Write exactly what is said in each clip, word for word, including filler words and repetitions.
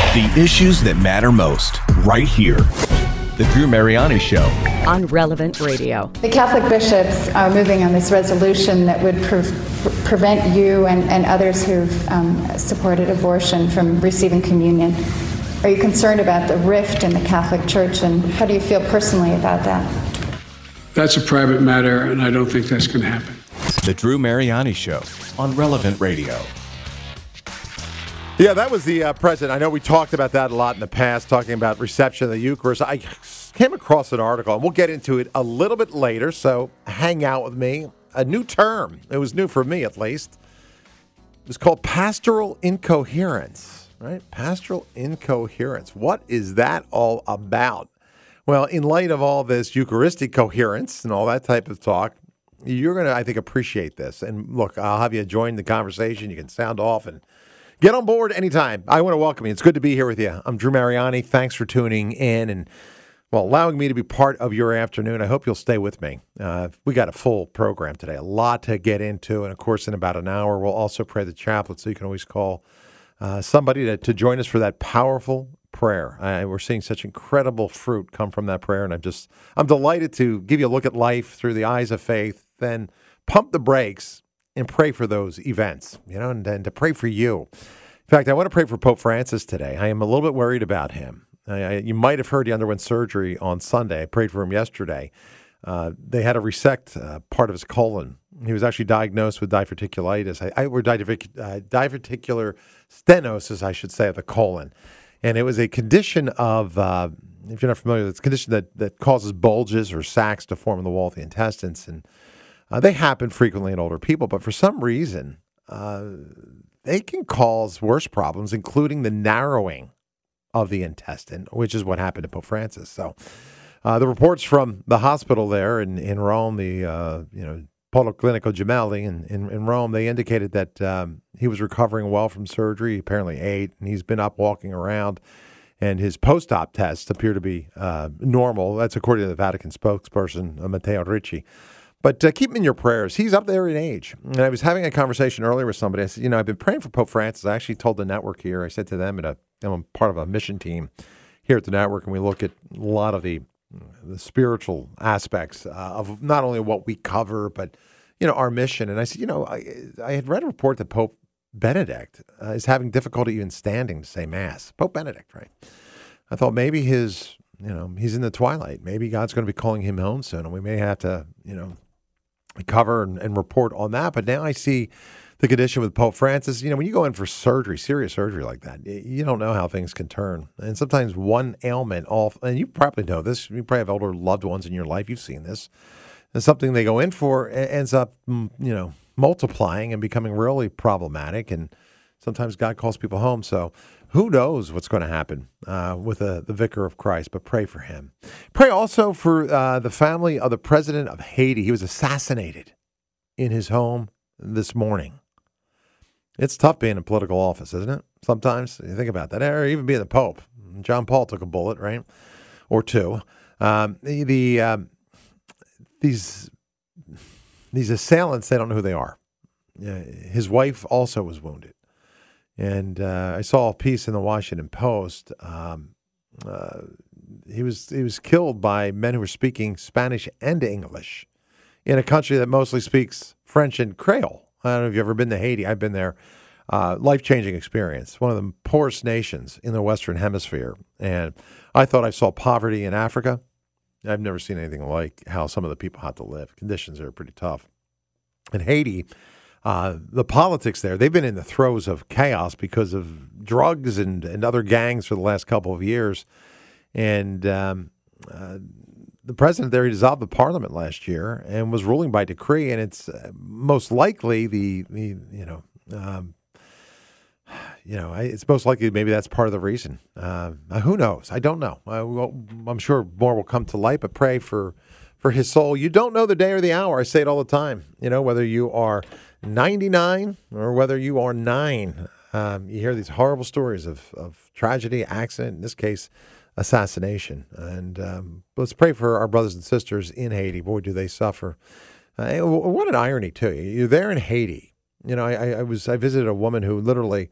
The issues that matter most, right here. The Drew Mariani Show. On Relevant Radio. The Catholic bishops are moving on this resolution that would pre- prevent you and, and others who've um, supported abortion from receiving communion. Are you concerned about the rift in the Catholic Church, and how do you feel personally about that? That's a private matter, and I don't think that's going to happen. The Drew Mariani Show on Relevant Radio. Yeah, that was the uh, president. I know we talked about that a lot in the past, talking about reception of the Eucharist. I came across an article, and we'll get into it a little bit later, so hang out with me. A new term. It was new for me, at least. It was called pastoral incoherence, right? Pastoral incoherence. What is that all about? Well, in light of all this Eucharistic coherence and all that type of talk, you're going to, I think, appreciate this. And look, I'll have you join the conversation. You can sound off and get on board anytime. I want to welcome you. It's good to be here with you. I'm Drew Mariani. Thanks for tuning in and, well, allowing me to be part of your afternoon. I hope you'll stay with me. Uh, we got a full program today, a lot to get into. And, of course, in about an hour, we'll also pray the chaplet, so you can always call uh, somebody to, to join us for that powerful prayer. Uh, we're seeing such incredible fruit come from that prayer, and I'm just, I'm delighted to give you a look at life through the eyes of faith, then pump the brakes and pray for those events, you know, and, and to pray for you. In fact, I want to pray for Pope Francis today. I am a little bit worried about him. I, I, you might have heard he underwent surgery on Sunday. I prayed for him yesterday. Uh, they had to resect uh, part of his colon. He was actually diagnosed with diverticulitis, I, I, or divertic, uh, diverticular stenosis, I should say, of the colon. And it was a condition of, uh, if you're not familiar, it's a condition that, that causes bulges or sacs to form in the wall of the intestines. And Uh, they happen frequently in older people, but for some reason, uh, they can cause worse problems, including the narrowing of the intestine, which is what happened to Pope Francis. So uh, the reports from the hospital there in, in Rome, the uh, you know Policlinico Gemelli in, in, in Rome, they indicated that um, he was recovering well from surgery. He apparently ate, and he's been up walking around, and his post-op tests appear to be uh, normal. That's according to the Vatican spokesperson, uh, Matteo Ricci. But uh, keep him in your prayers. He's up there in age. And I was having a conversation earlier with somebody. I said, you know, I've been praying for Pope Francis. I actually told the network here, I said to them, at a, I'm part of a mission team here at the network, and we look at a lot of the, the spiritual aspects uh, of not only what we cover, but, you know, our mission. And I said, you know, I, I had read a report that Pope Benedict uh, is having difficulty even standing to say Mass. Pope Benedict, right? I thought maybe his, you know, he's in the twilight. Maybe God's going to be calling him home soon, and we may have to, you know, cover and, and report on that. But now I see the condition with Pope Francis. You know, when you go in for surgery, serious surgery like that, you don't know how things can turn. And sometimes one ailment, all, and you probably know this, you probably have older loved ones in your life, you've seen this, and something they go in for ends up, you know, multiplying and becoming really problematic. And sometimes God calls people home. So who knows what's going to happen uh, with the, the Vicar of Christ, but pray for him. Pray also for uh, the family of the president of Haiti. He was assassinated in his home this morning. It's tough being in political office, isn't it? Sometimes you think about that, or even being the Pope. John Paul took a bullet, right, or two. Um, the, the um, these these assailants, they don't know who they are. Uh, his wife also was wounded. And uh, I saw a piece in the Washington Post. Um, uh, he was he was killed by men who were speaking Spanish and English in a country that mostly speaks French and Creole. I don't know if you've ever been to Haiti. I've been there. Uh, life-changing experience. One of the poorest nations in the Western Hemisphere. And I thought I saw poverty in Africa. I've never seen anything like how some of the people had to live. Conditions are pretty tough. In Haiti, Uh, the politics there, they've been in the throes of chaos because of drugs and, and other gangs for the last couple of years. And um, uh, the president there, he dissolved the parliament last year and was ruling by decree. And it's uh, most likely the, the you know, um, you know, it's most likely maybe that's part of the reason. Uh, who knows? I don't know. Uh, well, I'm sure more will come to light, but pray for, for his soul. You don't know the day or the hour. I say it all the time. You know, whether you are ninety-nine or whether you are nine, um, you hear these horrible stories of, of tragedy, accident, in this case, assassination. And um, let's pray for our brothers and sisters in Haiti. Boy, do they suffer. Uh, what an irony, too. You're there in Haiti. You know, I, I was I visited a woman who literally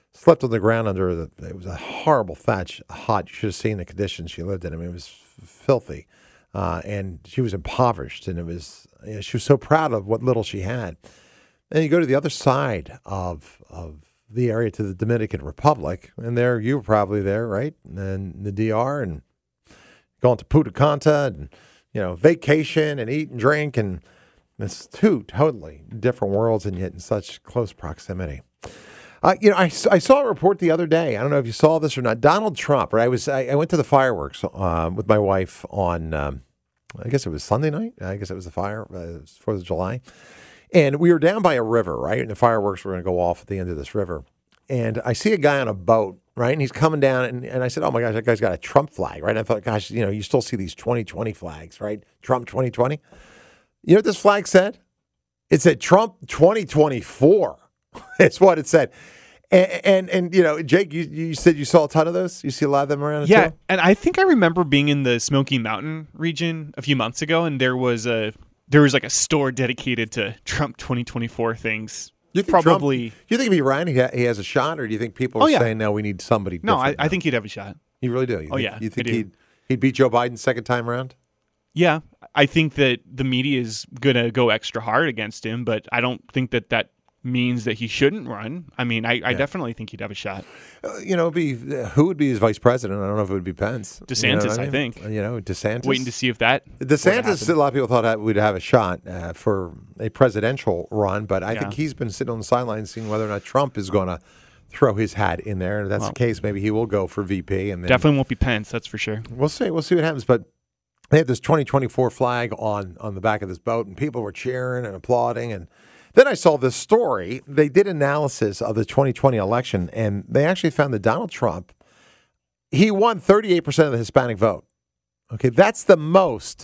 slept on the ground under the. It was a horrible thatch hut. You should have seen the conditions she lived in. I mean, it was f- filthy, uh, and she was impoverished. And it was you know, she was so proud of what little she had. And you go to the other side of of the area to the Dominican Republic, and there you were probably there, right? And the D R, and going to Punta Cana, and you know, vacation and eat and drink, and it's two totally different worlds, and yet in such close proximity. Uh, you know, I, I saw a report the other day. I don't know if you saw this or not. Donald Trump. Right? I was I, I went to the fireworks uh, with my wife on. Um, I guess it was Sunday night. I guess it was the fire. Uh, it was Fourth of July. And we were down by a river, right? And the fireworks were going to go off at the end of this river. And I see a guy on a boat, right? And he's coming down, and, and I said, oh, my gosh, that guy's got a Trump flag, right? And I thought, gosh, you know, you still see these twenty twenty flags, right? Trump twenty twenty. You know what this flag said? It said Trump twenty twenty-four. It's what it said. And, and, and you know, Jake, you, you said you saw a ton of those? You see a lot of them around? Yeah, too? And I think I remember being in the Smoky Mountain region a few months ago, and there was a... There was like a store dedicated to Trump twenty twenty-four things. You think Probably. Trump, do you think if he ran, he, ha- he has a shot, or do you think people are Oh, yeah. saying, no, we need somebody No, different I, I now? think he'd have a shot. You really do? You Oh, think, yeah, You think I do. he'd, he'd beat Joe Biden second time around? Yeah, I think that the media is going to go extra hard against him, but I don't think that that means that he shouldn't run. I mean, I, I definitely think he'd have a shot. Uh, you know, be uh, who would be his vice president? I don't know if it would be Pence. DeSantis, You know what I mean? think. Uh, You know, DeSantis. Waiting to see if that were to DeSantis, happen. a lot of people thought that we'd have a shot uh, for a presidential run, but I Yeah. think he's been sitting on the sidelines seeing whether or not Trump is going to throw his hat in there. And if that's Well, the case, maybe he will go for V P. And then Definitely won't be Pence, that's for sure. We'll see. We'll see what happens. But they had this twenty twenty-four flag on on the back of this boat, and people were cheering and applauding. And then I saw this story. They did analysis of the twenty twenty election, and they actually found that Donald Trump, he won thirty-eight percent of the Hispanic vote. Okay, that's the most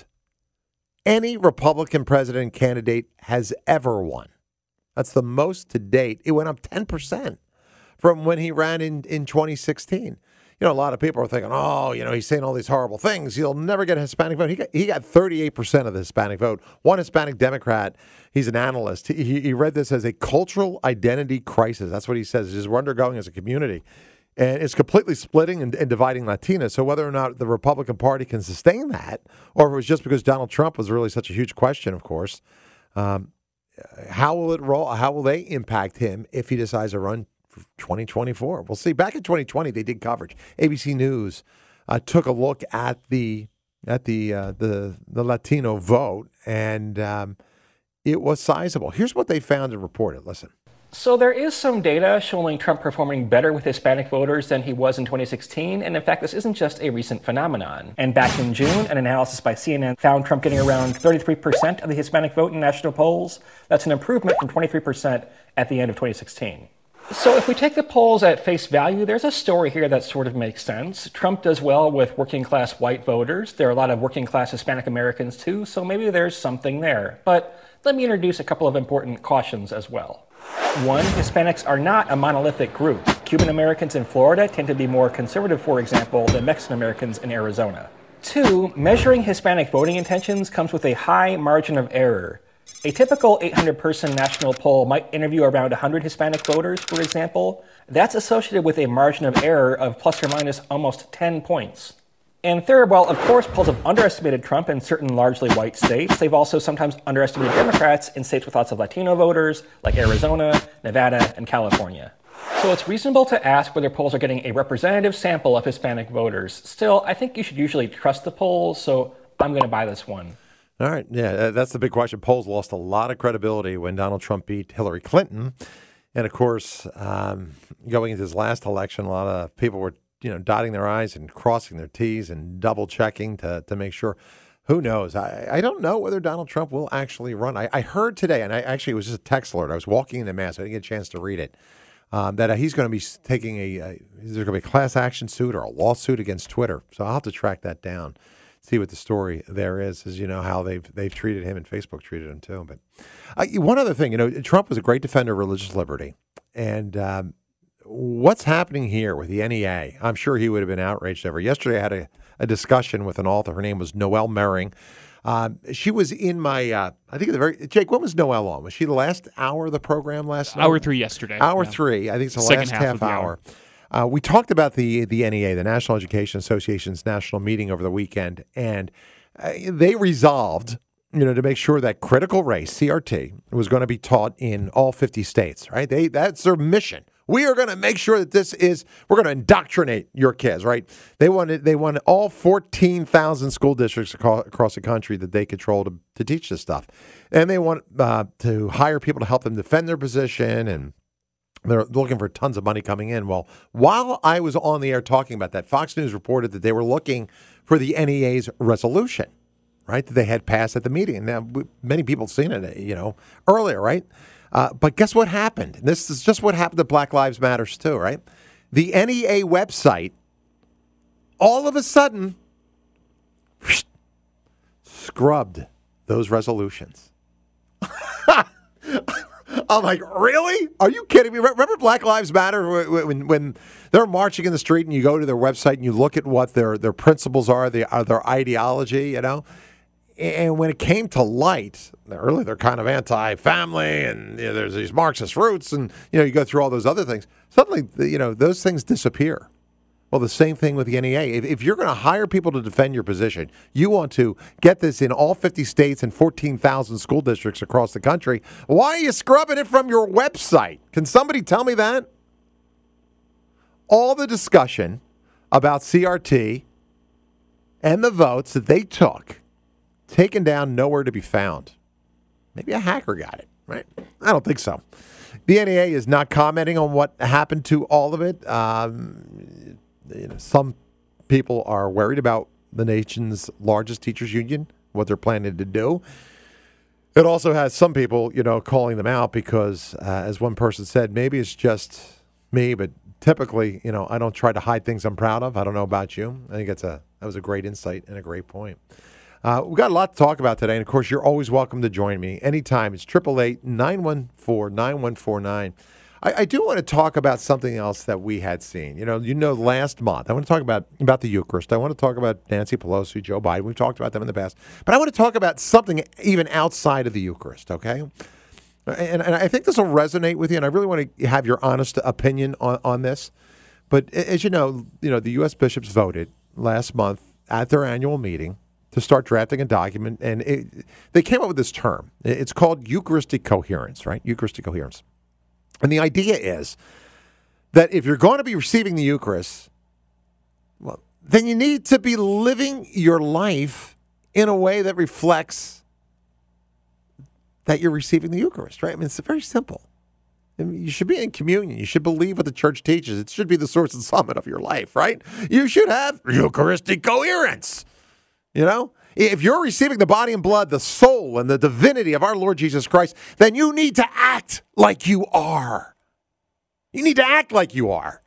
any Republican president candidate has ever won. That's the most to date. It went up ten percent from when he ran in, in twenty sixteen. You know, a lot of people are thinking, oh, you know, he's saying all these horrible things. He'll never get a Hispanic vote. He got, he got thirty-eight percent of the Hispanic vote. One Hispanic Democrat, he's an analyst. He, he read this as a cultural identity crisis. That's what he says. Is we're undergoing as a community. And it's completely splitting and, and dividing Latinas. So whether or not the Republican Party can sustain that, or if it was just because Donald Trump was really such a huge question, of course, um, how will it roll? How will they impact him if he decides to run twenty twenty-four? We'll see. Back in twenty twenty, they did coverage. A B C News uh, took a look at the at the uh, the the Latino vote, and um, it was sizable. Here's what they found and reported. Listen. So there is some data showing Trump performing better with Hispanic voters than he was in twenty sixteen, and in fact, this isn't just a recent phenomenon. And back in June, an analysis by C N N found Trump getting around thirty-three percent of the Hispanic vote in national polls. That's an improvement from twenty-three percent at the end of twenty sixteen. So if we take the polls at face value, there's a story here that sort of makes sense. Trump does well with working-class white voters. There are a lot of working-class Hispanic Americans, too, so maybe there's something there. But let me introduce a couple of important cautions as well. One, Hispanics are not a monolithic group. Cuban Americans in Florida tend to be more conservative, for example, than Mexican Americans in Arizona. Two, measuring Hispanic voting intentions comes with a high margin of error. A typical eight hundred person national poll might interview around one hundred Hispanic voters, for example. That's associated with a margin of error of plus or minus almost ten points. And third, while of course polls have underestimated Trump in certain largely white states, they've also sometimes underestimated Democrats in states with lots of Latino voters, like Arizona, Nevada, and California. So it's reasonable to ask whether polls are getting a representative sample of Hispanic voters. Still, I think you should usually trust the polls, so I'm going to buy this one. All right. Yeah, uh, that's the big question. Polls lost a lot of credibility when Donald Trump beat Hillary Clinton. And, of course, um, going into his last election, a lot of people were, you know, dotting their I's and crossing their T's and double-checking to, to make sure. Who knows? I, I don't know whether Donald Trump will actually run. I, I heard today, and I actually it was just a text alert. I was walking in the Mass. I didn't get a chance to read it, um, that uh, he's going to be taking a, a – is there going to be a class action suit or a lawsuit against Twitter? So I'll have to track that down. See what the story there is, is, you know, how they've they've treated him, and Facebook treated him too. But uh, one other thing, you know, Trump was a great defender of religious liberty. And um, what's happening here with the N E A, I'm sure he would have been outraged over. Yesterday I had a, a discussion with an author. Her name was Noelle Mering. Um, she was in my, uh, I think, the very, Jake, when was Noelle on? Was she the last hour of the program last night? Hour three yesterday. Hour yeah. three. I think it's the Second last half half, of the hour. hour. Uh, we talked about the, the N E A, the National Education Association's national meeting over the weekend, and uh, they resolved, you know, to make sure that critical race, C R T, was going to be taught in all fifty states, right? They That's their mission. We are going to make sure that this is, we're going to indoctrinate your kids, right? They wanted, they wanted all fourteen thousand school districts across the country that they control to, to teach this stuff. And they want uh, to hire people to help them defend their position, and they're looking for tons of money coming in. Well, while I was on the air talking about that, Fox News reported that they were looking for the N E A's resolution, right, that they had passed at the meeting. Now, many people have seen it, you know, earlier, right? Uh, but guess what happened? And this is just what happened to Black Lives Matters too, right? The N E A website, all of a sudden, whoosh, scrubbed those resolutions. I'm like, really? Are you kidding me? Remember Black Lives Matter when when they're marching in the street and you go to their website and you look at what their, their principles are, their, their ideology, you know? And when it came to light, early they're kind of anti-family, and you know, there's these Marxist roots, and you know you go through all those other things. Suddenly, you know, those things disappear. Well, the same thing with the N E A. If, if you're going to hire people to defend your position, you want to get this in all fifty states and fourteen thousand school districts across the country. Why are you scrubbing it from your website? Can somebody tell me that? All the discussion about C R T and the votes that they took, taken down, nowhere to be found. Maybe a hacker got it, right? I don't think so. The N E A is not commenting on what happened to all of it. Um, you know, some people are worried about the nation's largest teachers union, what they're planning to do. It also has some people, you know, calling them out because, uh, as one person said, maybe it's just me, but typically, you know, I don't try to hide things I'm proud of. I don't know about you. I think that's a that was a great insight and a great point. Uh, we've got a lot to talk about today, and of course, you're always welcome to join me anytime. It's eight eight eight, nine one four, nine one four nine. I, I do want to talk about something else that we had seen. You know, you know, last month, I want to talk about, about the Eucharist. I want to talk about Nancy Pelosi, Joe Biden. We've talked about them in the past. But I want to talk about something even outside of the Eucharist, okay? And, and I think this will resonate with you, and I really want to have your honest opinion on, on this. But as you know, you know, the U S bishops voted last month at their annual meeting to start drafting a document, and it, they came up with this term. It's called Eucharistic coherence, right? Eucharistic coherence. And the idea is that if you're going to be receiving the Eucharist, well, then you need to be living your life in a way that reflects that you're receiving the Eucharist, right? I mean, it's very simple. I mean, you should be in communion. You should believe what the church teaches. It should be the source and summit of your life, right? You should have Eucharistic coherence. You know, if you're receiving the body and blood, the soul and the divinity of our Lord Jesus Christ, then you need to act like you are. You need to act like you are.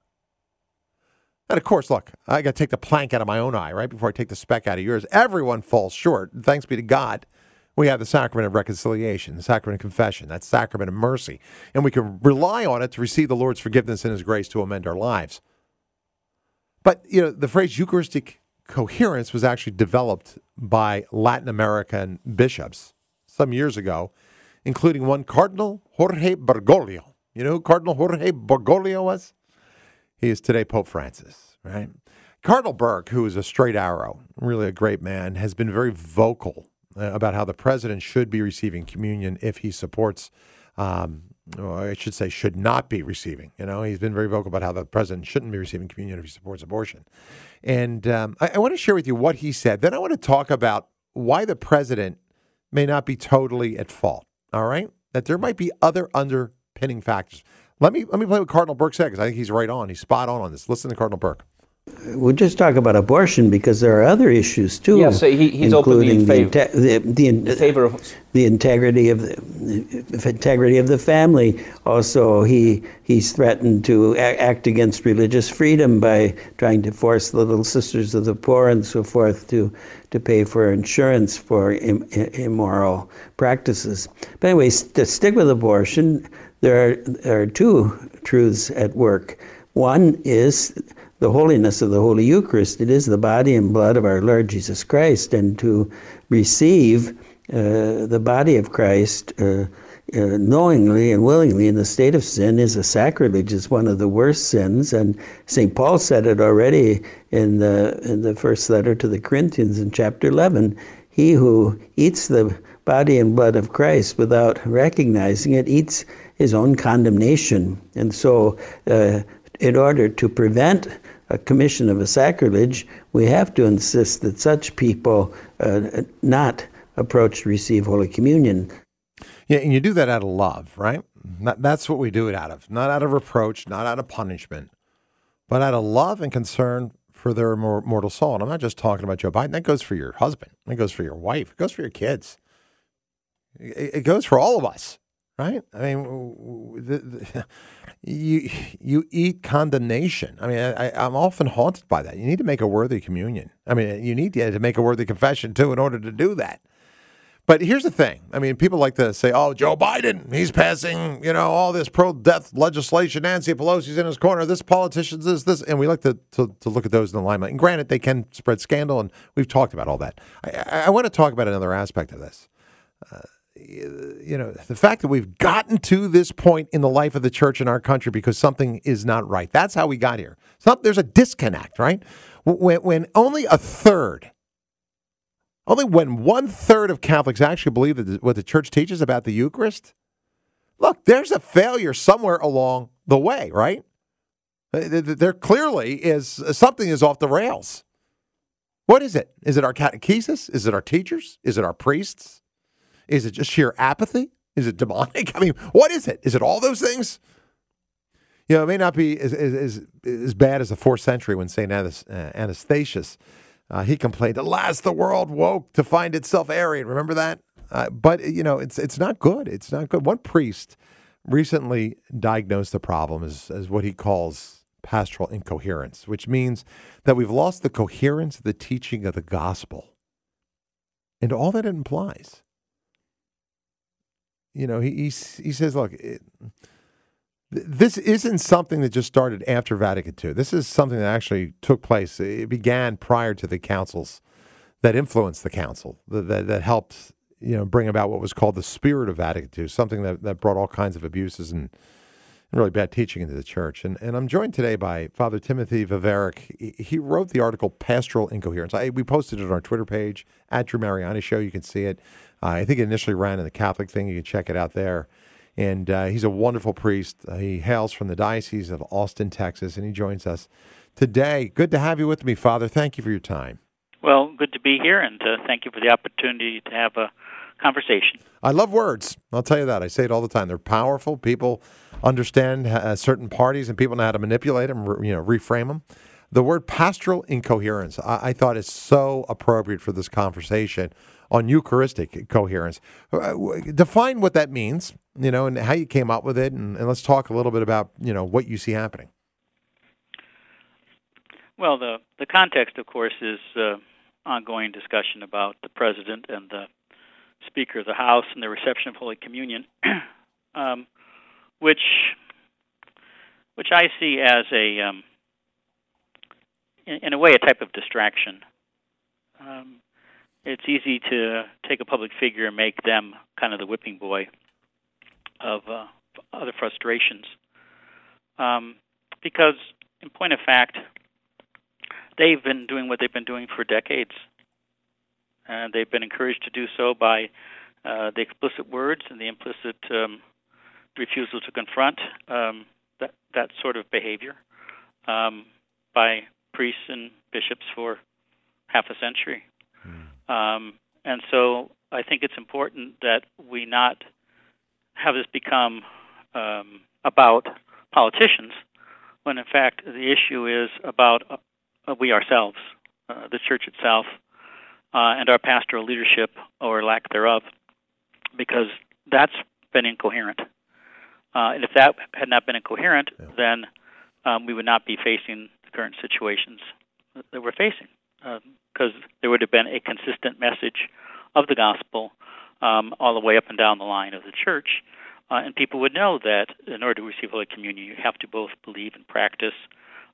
And of course, look, I got to take the plank out of my own eye, right, before I take the speck out of yours. Everyone falls short. And thanks be to God, we have the sacrament of reconciliation, the sacrament of confession, that sacrament of mercy. And we can rely on it to receive the Lord's forgiveness and his grace to amend our lives. But, you know, the phrase Eucharistic coherence was actually developed by Latin American bishops some years ago, including one Cardinal Jorge Bergoglio. You know who Cardinal Jorge Bergoglio was? He is today Pope Francis, right? Cardinal Berg, who is a straight arrow, really a great man, has been very vocal about how the president should be receiving communion if he supports, um, or I should say should not be receiving. You know, he's been very vocal about how the president shouldn't be receiving communion if he supports abortion. And um, I, I want to share with you what he said. Then I want to talk about why the president may not be totally at fault, all right? That there might be other underpinning factors. Let me let me play what Cardinal Burke said, because I think he's right on. He's spot on on this. Listen to Cardinal Burke. We'll just talk about abortion because there are other issues too. Yeah, so he, he's openly in favor, the, the, the, in favor of the integrity of the, the integrity of the family. Also, he he's threatened to act against religious freedom by trying to force the Little Sisters of the Poor and so forth to to pay for insurance for im, immoral practices. But anyway, to stick with abortion, there are there are two truths at work. One is the holiness of the Holy Eucharist. It is the body and blood of our Lord Jesus Christ, and to receive uh, the body of Christ uh, uh, knowingly and willingly in the state of sin is a sacrilege. It's one of the worst sins, and Saint Paul said it already in the in the first letter to the Corinthians in chapter eleven. He who eats the body and blood of Christ without recognizing it eats his own condemnation. And so uh, in order to prevent a commission of a sacrilege, we have to insist that such people uh, not approach to receive Holy Communion. Yeah, and you do that out of love, right? That, that's what we do it out of. Not out of reproach, not out of punishment, but out of love and concern for their mor- mortal soul. And I'm not just talking about Joe Biden. That goes for your husband. That goes for your wife. It goes for your kids. It, it goes for all of us, right? I mean, the, the, you you eat condemnation. I mean, I, I'm often haunted by that. You need to make a worthy communion. I mean, you need to make a worthy confession, too, in order to do that. But here's the thing. I mean, people like to say, oh, Joe Biden, he's passing, you know, all this pro-death legislation. Nancy Pelosi's in his corner. This politician's this, this. And we like to, to, to look at those in the limelight. And granted, they can spread scandal, and we've talked about all that. I, I, I want to talk about another aspect of this. Uh, you know, the fact that we've gotten to this point in the life of the church in our country because something is not right. That's how we got here. Some, there's a disconnect, right? When, when only a third Only when one-third of Catholics actually believe that what the church teaches about the Eucharist, look, there's a failure somewhere along the way, right? There clearly is something is off the rails. What is it? Is it our catechesis? Is it our teachers? Is it our priests? Is it just sheer apathy? Is it demonic? I mean, what is it? Is it all those things? You know, it may not be as, as, as bad as the fourth century when Saint Anastasius Uh, he complained, alas, the world woke to find itself Arian. Remember that? Uh, but, you know, it's it's not good. It's not good. One priest recently diagnosed the problem as, as what he calls pastoral incoherence, which means that we've lost the coherence of the teaching of the gospel and all that it implies. You know, he he, he says, look, it, this isn't something that just started after Vatican Two. This is something that actually took place. It began prior to the councils that influenced the council, that, that, that helped, you know, bring about what was called the spirit of Vatican Two, something that, that brought all kinds of abuses and, and really bad teaching into the church. And, and I'm joined today by Father Timothy Viveric. He, he wrote the article Pastoral Incoherence. I, we posted it on our Twitter page, at Drew Mariani Show. You can see it. Uh, I think it initially ran in the Catholic thing. You can check it out there. And uh, he's a wonderful priest. Uh, he hails from the Diocese of Austin, Texas, and he joins us today. Good to have you with me, Father. Thank you for your time. Well, good to be here, and uh, thank you for the opportunity to have a conversation. I love words. I'll tell you that. I say it all the time. They're powerful. People understand uh, certain parties, and people know how to manipulate them, you know, reframe them. The word pastoral incoherence, I, I thought is so appropriate for this conversation on Eucharistic coherence. Uh, define what that means, you know, and how you came up with it, and, and let's talk a little bit about, you know, what you see happening. Well, the, the context, of course, is uh, ongoing discussion about the President and the Speaker of the House and the reception of Holy Communion, um, which which I see as a, um, in, in a way, a type of distraction. Um, it's easy to take a public figure and make them kind of the whipping boy of uh, other frustrations. Um, because, in point of fact, they've been doing what they've been doing for decades. And they've been encouraged to do so by uh, the explicit words and the implicit um, refusal to confront um, that, that sort of behavior um, by priests and bishops for half a century. Mm. Um, and so I think it's important that we not have this become um, about politicians, when in fact the issue is about uh, we ourselves, uh, the church itself, uh, and our pastoral leadership or lack thereof, because that's been incoherent. Uh, and if that had not been incoherent, yeah. then um, we would not be facing the current situations that we're facing, because uh, there would have been a consistent message of the gospel um, all the way up and down the line of the church. Uh, and people would know that in order to receive Holy Communion, you have to both believe and practice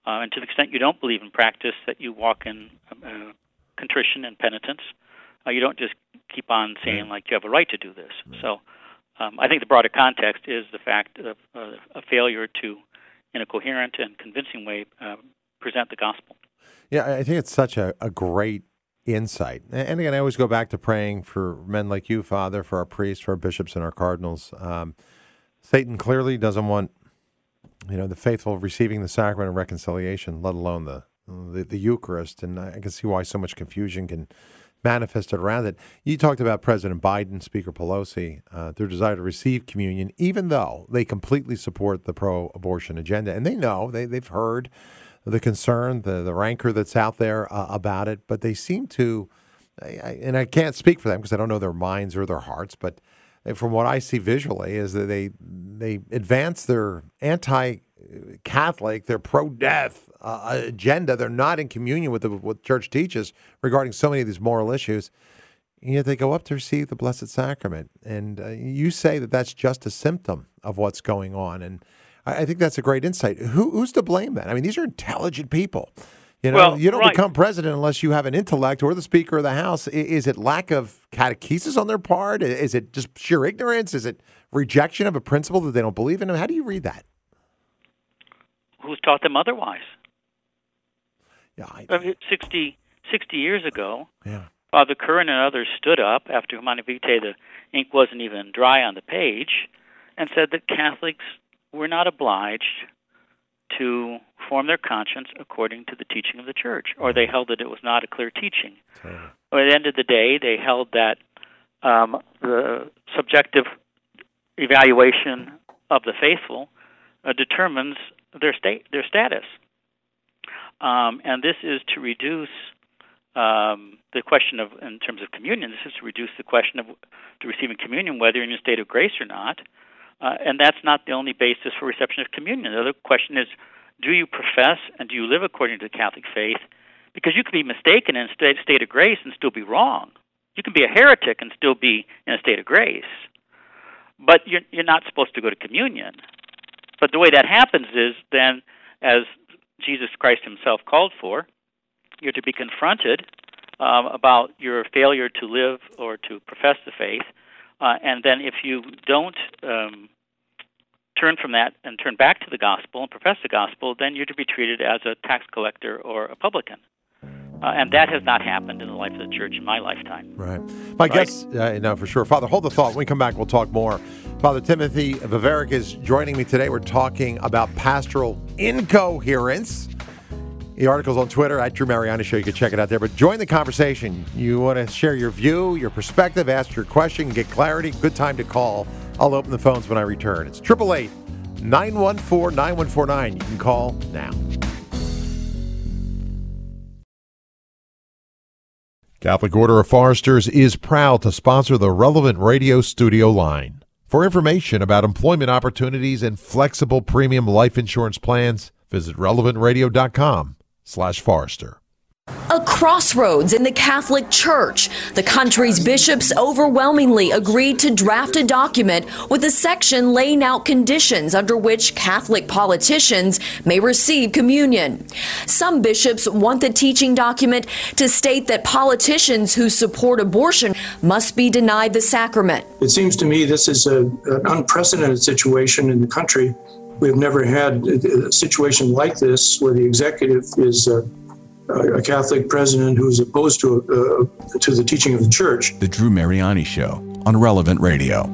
Uh, and to the extent you don't believe in practice, that you walk in uh, contrition and penitence. Uh, you don't just keep on saying, like, you have a right to do this. So um, I think the broader context is the fact of uh, a failure to, in a coherent and convincing way, uh, present the gospel. Yeah, I think it's such a, a great insight. And again, I always go back to praying for men like you, Father, for our priests, for our bishops, and our cardinals. Um, Satan clearly doesn't want, you know, the faithful receiving the sacrament of reconciliation, let alone the the, the Eucharist. And I can see why so much confusion can manifest around it. You talked about President Biden, Speaker Pelosi, uh, their desire to receive communion, even though they completely support the pro-abortion agenda. And they know, they, they've heard the concern, the, the rancor that's out there uh, about it, but they seem to, I, I, and I can't speak for them because I don't know their minds or their hearts, but from what I see visually is that they they advance their anti-Catholic, their pro-death uh, agenda. They're not in communion with the, what the church teaches regarding so many of these moral issues. And yet they go up to receive the Blessed Sacrament. And uh, you say that that's just a symptom of what's going on. And I, I think that's a great insight. Who, who's to blame then? I mean, these are intelligent people. You know, well, you don't right. become president unless you have an intellect or the Speaker of the House. Is it lack of catechesis on their part? Is it just sheer ignorance? Is it rejection of a principle that they don't believe in? How do you read that? Who's taught them otherwise? Yeah, I, I mean, sixty, sixty years ago, yeah. Father Curran and others stood up after Humanae Vitae, the ink wasn't even dry on the page, and said that Catholics were not obliged to form their conscience according to the teaching of the Church, or they held that it was not a clear teaching. Totally. Or at the end of the day, they held that um, the subjective evaluation of the faithful uh, determines their state, their status. Um, and this is to reduce um, the question of, in terms of communion, this is to reduce the question of the receiving communion, whether you're in a state of grace or not. Uh, and that's not the only basis for reception of communion. The other question is, do you profess and do you live according to the Catholic faith? Because you can be mistaken in a state, state of grace and still be wrong. You can be a heretic and still be in a state of grace. But you're, you're not supposed to go to communion. But the way that happens is then, as Jesus Christ himself called for, you're to be confronted um, about your failure to live or to profess the faith. Uh, and then if you don't um, turn from that and turn back to the gospel and profess the gospel, then you're to be treated as a tax collector or a publican. Uh, and that has not happened in the life of the church in my lifetime. Right. My right? guess, uh, no, for sure. Father, hold the thought. When we come back, we'll talk more. Father Timothy Viveric is joining me today. We're talking about pastoral incoherence. The article's on Twitter, at Drew Mariani Show. You can check it out there. But join the conversation. You want to share your view, your perspective, ask your question, get clarity. Good time to call. I'll open the phones when I return. It's eight eight eight, nine one four, nine one four nine. You can call now. Catholic Order of Foresters is proud to sponsor the Relevant Radio studio line. For information about employment opportunities and flexible premium life insurance plans, visit relevant radio dot com slash Forrester. A crossroads in the Catholic Church. The country's bishops overwhelmingly agreed to draft a document with a section laying out conditions under which Catholic politicians may receive communion. Some bishops want the teaching document to state that politicians who support abortion must be denied the sacrament. It seems to me this is a, an unprecedented situation in the country. We've never had a situation like this where the executive is uh, a Catholic president who's opposed to uh, to the teaching of the Church. The Drew Mariani Show on Relevant Radio.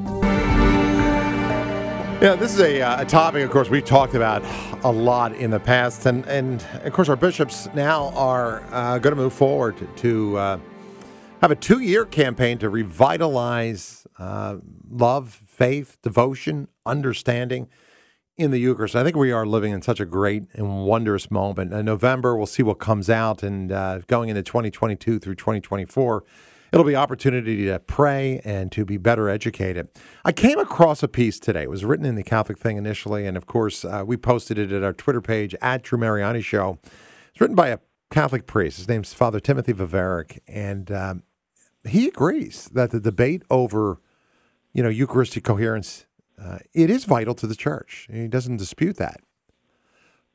Yeah, this is a, uh, a topic, of course, we've talked about a lot in the past. And, and of course, our bishops now are uh, going to move forward to uh, have a two-year campaign to revitalize uh, love, faith, devotion, understanding in the Eucharist. I think we are living in such a great and wondrous moment. In November, we'll see what comes out, and uh, going into twenty twenty-two through twenty twenty-four, it'll be opportunity to pray and to be better educated. I came across a piece today. It was written in the Catholic Thing initially, and of course, uh, we posted it at our Twitter page, at Drew Mariani Show. It's written by a Catholic priest. His name's Father Timothy Viveric, and um, he agrees that the debate over, you know, Eucharistic coherence, Uh, it is vital to the Church. He doesn't dispute that.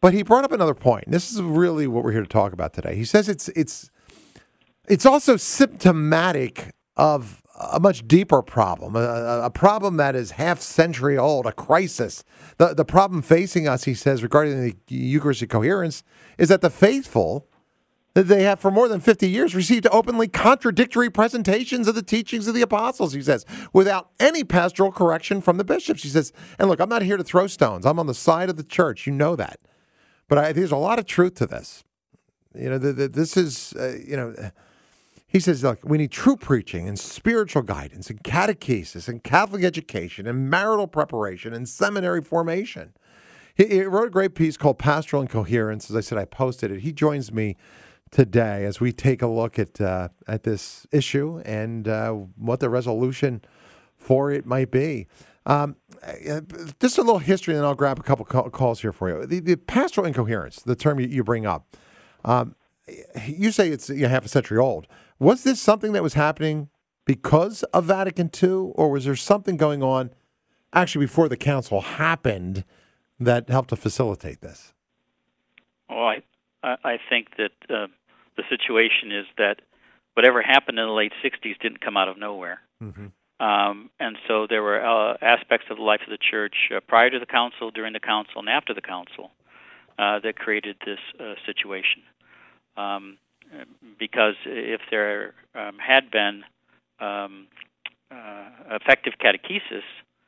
But he brought up another point. This is really what we're here to talk about today. He says it's it's it's also symptomatic of a much deeper problem, a, a problem that is half century old, a crisis. The the problem facing us, he says, regarding the Eucharistic coherence, is that the faithful that they have for more than fifty years received openly contradictory presentations of the teachings of the apostles, he says, without any pastoral correction from the bishops. He says, and look, I'm not here to throw stones. I'm on the side of the church. You know that. But I, there's a lot of truth to this. You know, the, the, this is, uh, you know, he says, look, we need true preaching and spiritual guidance and catechesis and Catholic education and marital preparation and seminary formation. He, he wrote a great piece called Pastoral Incoherence. As I said, I posted it. He joins me today as we take a look at uh, at this issue and uh, what the resolution for it might be. Um, just a little history, and then I'll grab a couple calls here for you. The, the pastoral incoherence, the term you, you bring up, um, you say it's you know, half a century old. Was this something that was happening because of Vatican Two, or was there something going on actually before the council happened that helped to facilitate this? Oh, I I think that uh, the situation is that whatever happened in the late sixties didn't come out of nowhere. Mm-hmm. Um, and so there were uh, aspects of the life of the church uh, prior to the council, during the council, and after the council uh, that created this uh, situation. Um, because if there um, had been um, uh, effective catechesis,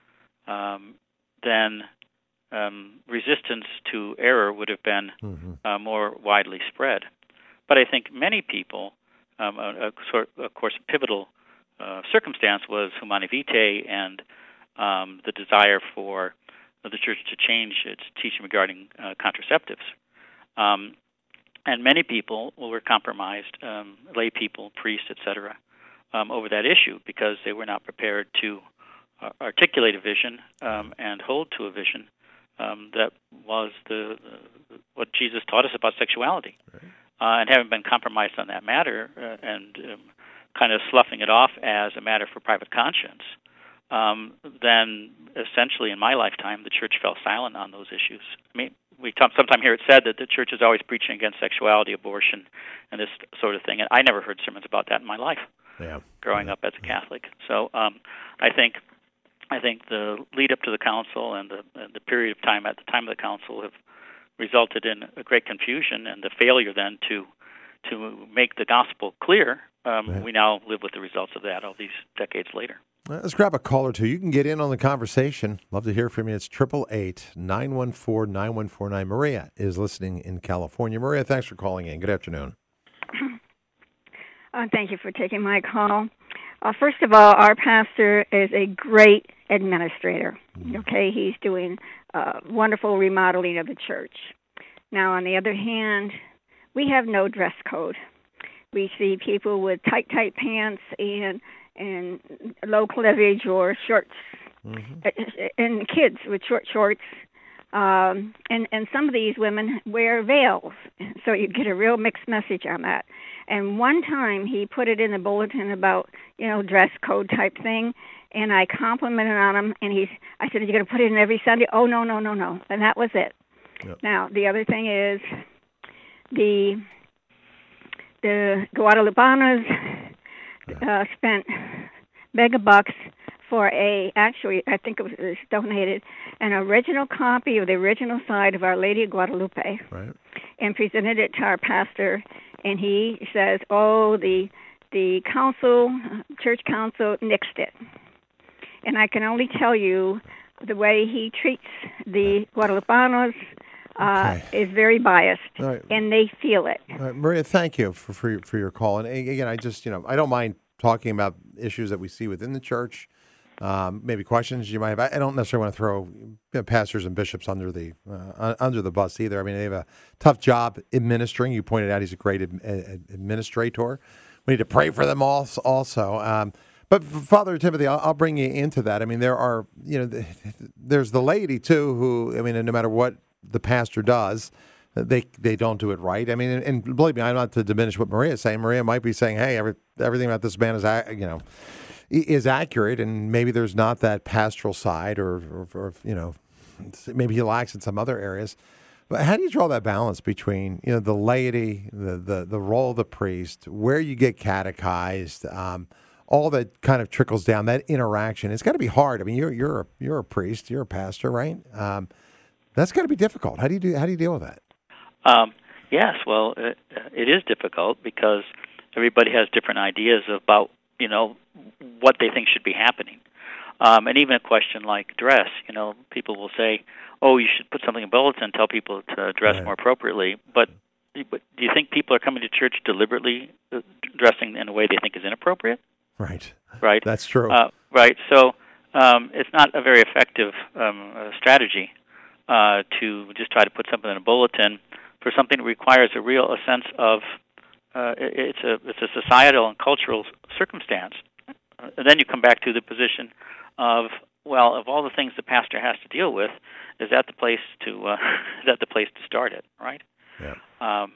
um, then um, resistance to error would have been mm-hmm. uh, more widely spread. But I think many people, um, a, a sort, of course, a pivotal Uh, circumstance was Humanae Vitae and um, the desire for the church to change its teaching regarding uh, contraceptives. Um, and many people were compromised, um, lay people, priests, et cetera, um, over that issue because they were not prepared to uh, articulate a vision um, and hold to a vision um, that was the, the what Jesus taught us about sexuality. Right. Uh, and having been compromised on that matter uh, and um, kind of sloughing it off as a matter for private conscience, um, then essentially in my lifetime the church fell silent on those issues. I mean, we t- sometimes hear it said that the church is always preaching against sexuality, abortion, and this sort of thing, and I never heard sermons about that in my life, yeah. growing yeah. up as a Catholic. So um, I think I think the lead up to the council and the, and the period of time at the time of the council have resulted in a great confusion and the failure then to to make the gospel clear. Um, right. We now live with the results of that all these decades later. Let's grab a call or two. You can get in on the conversation. Love to hear from you. It's eight eight eight, nine one four, nine one four nine. Maria is listening in California. Maria, thanks for calling in. Good afternoon. Uh, thank you for taking my call. Uh, first of all, our pastor is a great administrator. Mm. Okay, he's doing uh, wonderful remodeling of the church. Now, on the other hand, we have no dress code. We see people with tight, tight pants and and low cleavage or shorts, mm-hmm. and kids with short shorts. Um, and, and some of these women wear veils, so you get a real mixed message on that. And one time he put it in the bulletin about, you know, dress code type thing, and I complimented on him, and he's, I said, are you going to put it in every Sunday? Oh, no, no, no, no. And that was it. Yep. Now, the other thing is the... The Guadalupanos uh, spent mega bucks for a, actually, I think it was, it was donated, an original copy of the original side of Our Lady of Guadalupe, right. and presented it to our pastor, and he says, oh, the the council, church council, nixed it. And I can only tell you the way he treats the Guadalupanos Uh, okay. is very biased, right. and they feel it. All right, Maria, thank you for, for, for your call. And again, I just, you know, I don't mind talking about issues that we see within the church, um, maybe questions you might have. I don't necessarily want to throw you know, pastors and bishops under the uh, under the bus either. I mean, they have a tough job administering. You pointed out he's a great ad- ad- administrator. We need to pray for them also. Um, but Father Timothy, I'll, I'll bring you into that. I mean, there are, you know, there's the laity too who, I mean, no matter what the pastor does, they they don't do it right. I mean, and, and believe me, I'm not to diminish what Maria is saying. Maria might be saying, "Hey, every, everything about this man is, you know, is accurate," and maybe there's not that pastoral side, or, or, or you know, maybe he lacks in some other areas. But how do you draw that balance between, you know, the laity, the the, the role of the priest, where you get catechized, um, all that kind of trickles down, that interaction? It's got to be hard. I mean, you're you're a, you're a priest, you're a pastor, right? Um, that's got to be difficult. How do you do? How do you deal with that? Um, yes, well, it, it is difficult because everybody has different ideas about, you know, what they think should be happening. Um, and even a question like dress, you know, people will say, oh, you should put something in bulletin and tell people to dress Right. more appropriately. But, but do you think people are coming to church deliberately uh, dressing in a way they think is inappropriate? Right. Right. That's true. Uh, right. So um, it's not a very effective um, uh, strategy uh, to just try to put something in a bulletin for something that requires a real a sense of uh, it, it's a it's a societal and cultural circumstance. Uh, and then you come back to the position of, well, of all the things the pastor has to deal with, is that the place to uh, is that the place to start it, right? Yeah. Um,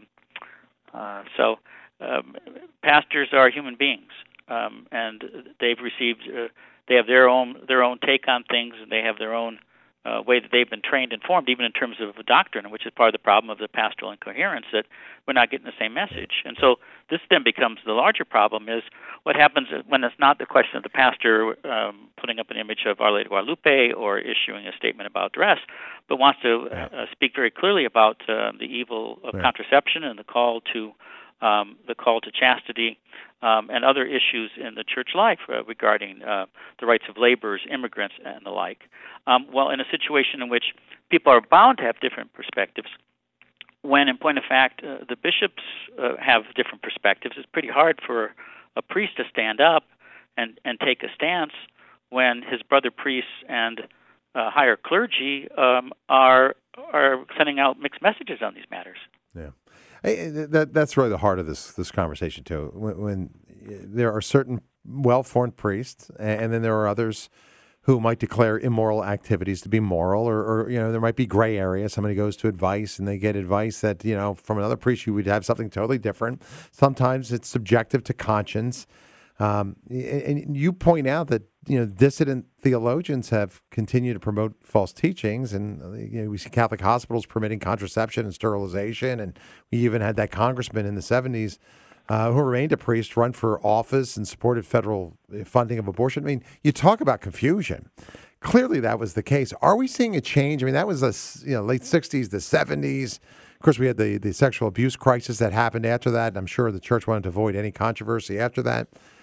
uh, so um, pastors are human beings, um, and they've received uh, they have their own their own take on things, and they have their own uh, way that they've been trained and formed, even in terms of doctrine, which is part of the problem of the pastoral incoherence, that we're not getting the same message. And so this then becomes the larger problem is what happens when it's not the question of the pastor um, putting up an image of Our Lady of Guadalupe or issuing a statement about dress, but wants to uh, speak very clearly about uh, the evil of Right. contraception and the call to um, the call to chastity um, and other issues in the church life uh, regarding uh, the rights of laborers, immigrants, and the like. Um, well, in a situation in which people are bound to have different perspectives, when in point of fact uh, the bishops uh, have different perspectives, it's pretty hard for a priest to stand up and, and take a stance when his brother priests and uh, higher clergy um, are are sending out mixed messages on these matters. Yeah, Hey, that that's really the heart of this this conversation too. When, when there are certain well-formed priests, and then there are others who might declare immoral activities to be moral, or, or you know, there might be gray area. Somebody goes to advice, and they get advice that, you know, from another priest you would have something totally different. Sometimes it's subjective to conscience. Um, and you point out that, you know, dissident theologians have continued to promote false teachings, and you know, we see Catholic hospitals permitting contraception and sterilization, and we even had that congressman in the seventies uh, who remained a priest run for office and supported federal funding of abortion. I mean, you talk about confusion. Clearly, that was the case. Are we seeing a change? I mean, that was the you know late sixties, the seventies. Of course, we had the the sexual abuse crisis that happened after that, and I'm sure the church wanted to avoid any controversy after that.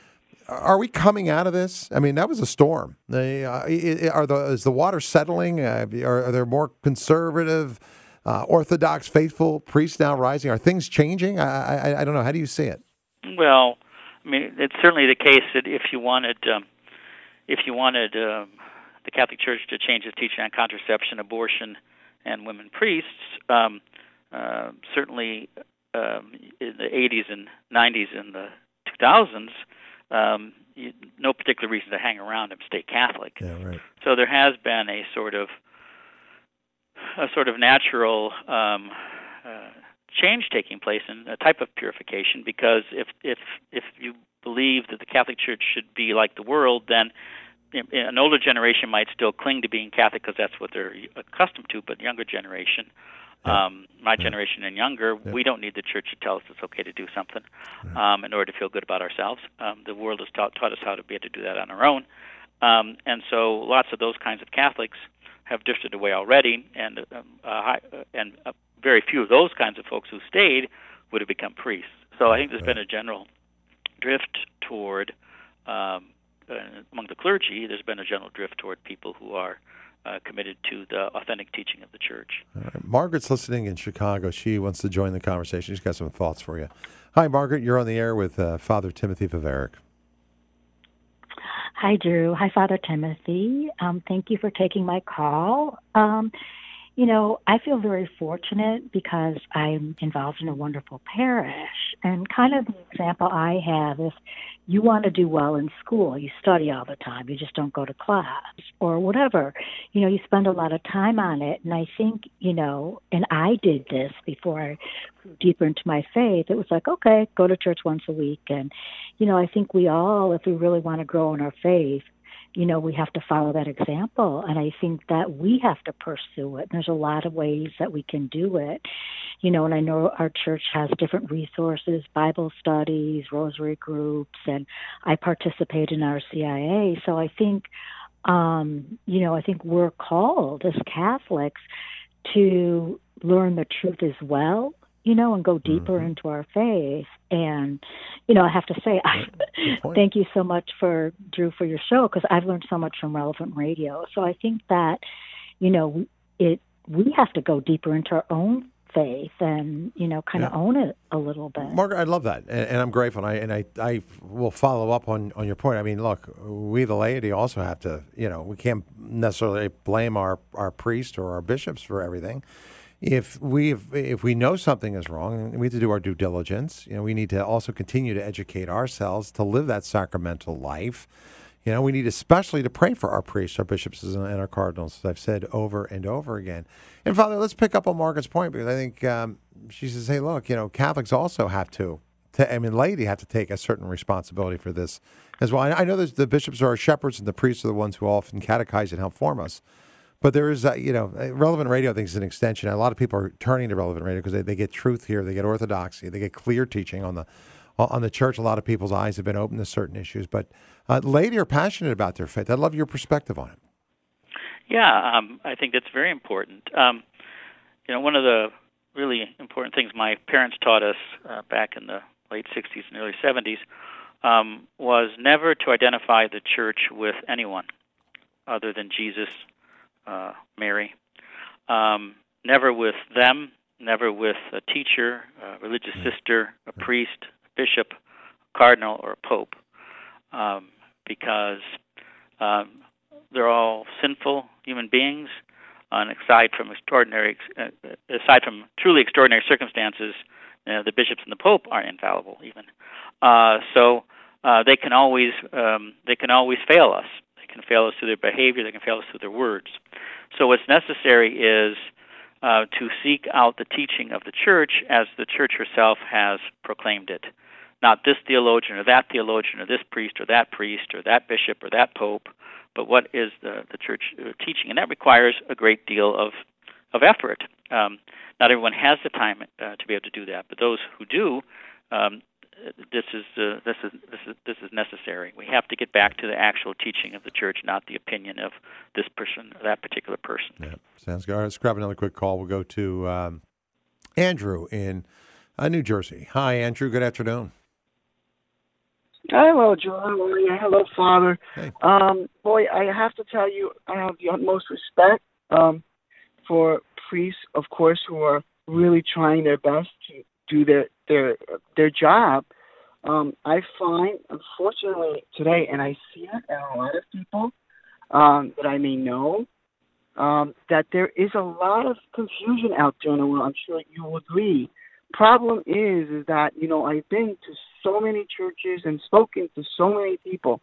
Are we coming out of this? I mean, that was a storm. They, uh, are the is the water settling? Uh, are, are there more conservative, uh, Orthodox, faithful priests now rising? Are things changing? I, I I don't know. How do you see it? Well, I mean, it's certainly the case that if you wanted, um, if you wanted um, the Catholic Church to change its teaching on contraception, abortion, and women priests, um, uh, certainly um, in the eighties and nineties and the two thousands. Um, you, no particular reason to hang around and stay Catholic. Yeah, right. So there has been a sort of a sort of natural um, uh, change taking place in a type of purification, because if if if you believe that the Catholic Church should be like the world, then an older generation might still cling to being Catholic because that's what they're accustomed to, but younger generation. Um, my generation and younger, Yeah. we don't need the church to tell us it's okay to do something um, in order to feel good about ourselves. Um, the world has taught, taught us how to be able to do that on our own. Um, and so lots of those kinds of Catholics have drifted away already, and um, uh, high, uh, and uh, very few of those kinds of folks who stayed would have become priests. So I think there's been a general drift toward, um, uh, among the clergy, there's been a general drift toward people who are Uh, committed to the authentic teaching of the church. All right. Margaret's listening in Chicago. She wants to join the conversation. She's got some thoughts for you. Hi, Margaret. You're on the air with uh, Father Timothy Viveric. Hi, Drew. Hi, Father Timothy. Um, thank you for taking my call. Um, you know, I feel very fortunate because I'm involved in a wonderful parish. And kind of the example I have is you want to do well in school. You study all the time. You just don't go to class or whatever. You know, you spend a lot of time on it. And I think, you know, and I did this before I grew deeper into my faith. It was like, okay, go to church once a week. And, you know, I think we all, if we really want to grow in our faith, you know, we have to follow that example. And I think that we have to pursue it. There's a lot of ways that we can do it. You know, and I know our church has different resources, Bible studies, rosary groups, and I participate in our C I A. So I think, um, you know, I think we're called as Catholics to learn the truth as well, you know, and go deeper mm-hmm. into our faith. And, you know, I have to say, I thank you so much for, Drew, for your show, because I've learned so much from Relevant Radio. So I think that, you know, it we have to go deeper into our own faith and, you know, kind of yeah. own it a little bit. Margaret, I love that, and, and I'm grateful. And I and I, I will follow up on, on your point. I mean, look, we the laity also have to, you know, we can't necessarily blame our, our priest or our bishops for everything. If we if we know something is wrong, we have to do our due diligence. You know, we need to also continue to educate ourselves to live that sacramental life. You know, we need especially to pray for our priests, our bishops, and our cardinals, as I've said over and over again. And Father, let's pick up on Margaret's point, because I think um, she says, hey, look, you know, Catholics also have to, to, I mean, laity have to take a certain responsibility for this as well. I, I know there's, the bishops are our shepherds and the priests are the ones who often catechize and help form us. But there is, uh, you know, Relevant Radio, I think, is an extension. A lot of people are turning to Relevant Radio because they, they get truth here, they get orthodoxy, they get clear teaching on the on the church. A lot of people's eyes have been opened to certain issues. But uh, laity are passionate about their faith. I'd love your perspective on it. Yeah, um, I think that's very important. Um, you know, one of the really important things my parents taught us uh, back in the late sixties and early seventies um, was never to identify the church with anyone other than Jesus, Uh, Mary, um, never with them, never with a teacher, a religious sister, a priest, a bishop, a cardinal, or a pope, um, because um, they're all sinful human beings. And aside from extraordinary, uh, aside from truly extraordinary circumstances, uh, the bishops and the pope aren't infallible even. Uh, so uh, they can always um, they can always fail us. Can fail us through their behavior, they can fail us through their words. So what's necessary is uh, to seek out the teaching of the church as the church herself has proclaimed it. Not this theologian or that theologian or this priest or that priest or that bishop or that pope, but what is the, the church teaching. And that requires a great deal of, of effort. Um, not everyone has the time uh, to be able to do that, but those who do, um, This is uh, this is this is this is necessary. We have to get back to the actual teaching of the church, not the opinion of this person or that particular person. Yeah, sounds good. All right, let's grab another quick call. We'll go to um, Andrew in uh, New Jersey. Hi, Andrew. Good afternoon. Hello, John. Hello, Father. Hey. Um, boy, I have to tell you, I have the utmost respect um, for priests, of course, who are really trying their best to do their their their job. Um, I find, unfortunately, today, and I see it in a lot of people um, that I may know, um, that there is a lot of confusion out there in the world. I'm sure you will agree. Problem is, is that, you know, I've been to so many churches and spoken to so many people,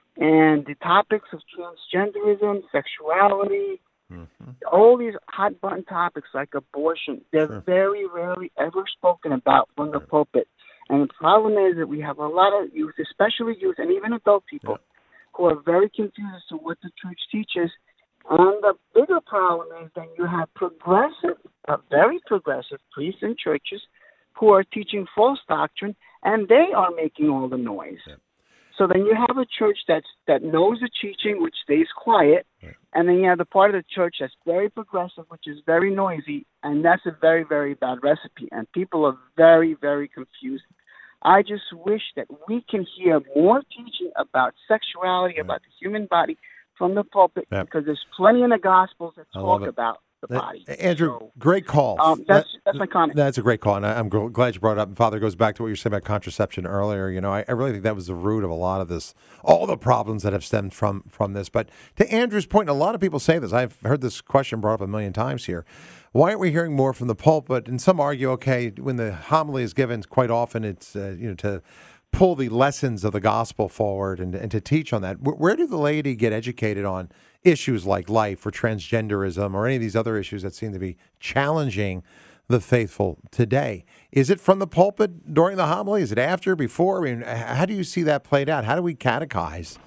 and the topics of transgenderism, sexuality, mm-hmm. all these hot button topics like abortion, they're sure. very rarely ever spoken about from the pulpit. And the problem is that we have a lot of youth, especially youth and even adult people, yeah. who are very confused as to what the church teaches. And the bigger problem is that you have progressive, uh, very progressive priests and churches who are teaching false doctrine, and they are making all the noise. Yeah. So then you have a church that's, that knows the teaching, which stays quiet, right. and then you have the part of the church that's very progressive, which is very noisy, and that's a very, very bad recipe, and people are very, very confused. I just wish that we can hear more teaching about sexuality, right. about the human body from the pulpit, yep. because there's plenty in the Gospels that talk about the body. Andrew, so, great call. Um, that's that's my comment. That's a great call, and I, I'm glad you brought it up. And Father, goes back to what you said about contraception earlier. You know, I, I really think that was the root of a lot of this, all the problems that have stemmed from from this. But to Andrew's point, and a lot of people say this. I've heard this question brought up a million times here. Why aren't we hearing more from the pulpit? And some argue, okay, when the homily is given, quite often it's uh, you know to pull the lessons of the gospel forward and, and to teach on that. Where do the laity get educated on issues like life or transgenderism or any of these other issues that seem to be challenging the faithful today? Is it from the pulpit during the homily? Is it after, before? I mean, how do you see that played out? How do we catechize